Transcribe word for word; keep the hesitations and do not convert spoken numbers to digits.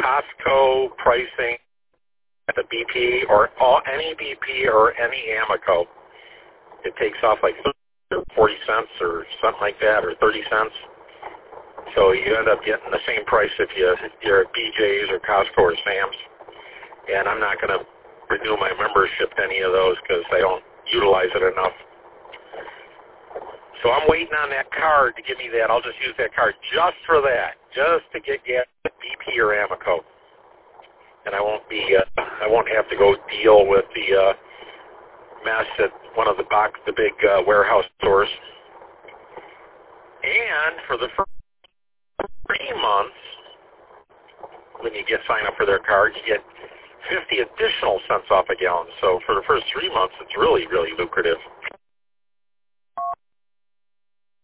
Costco pricing at the B P or all, any B P or any Amoco, it takes off like forty cents or something like that, or thirty cents. So you end up getting the same price if you, you're at B J's or Costco or Sam's. And I'm not going to renew my membership to any of those because I don't utilize it enough. So I'm waiting on that card to give me that. I'll just use that card just for that, just to get gas at B P or Amoco. And I won't be, uh, I won't have to go deal with the uh, mess at one of the box, the big uh, warehouse stores. And for the first three months, when you get sign up for their card, you get fifty additional cents off a gallon. So for the first three months, it's really, really lucrative.